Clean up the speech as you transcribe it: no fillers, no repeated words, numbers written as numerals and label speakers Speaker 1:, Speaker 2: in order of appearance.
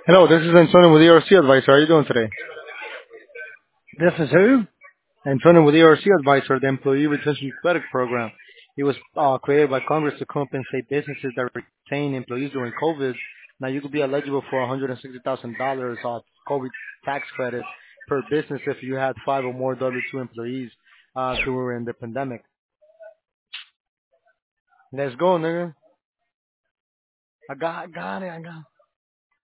Speaker 1: Hello, this is Antonio with ERC Advisor. How are you doing today?
Speaker 2: This is who?
Speaker 1: Antonio with ERC Advisor, the Employee Retention Credit Program. It was created by Congress to compensate businesses that retain employees during COVID. Now you could be eligible for $160,000 COVID tax credit per business if you had five or more W-2 employees during the pandemic. Let's go, nigga. I got it.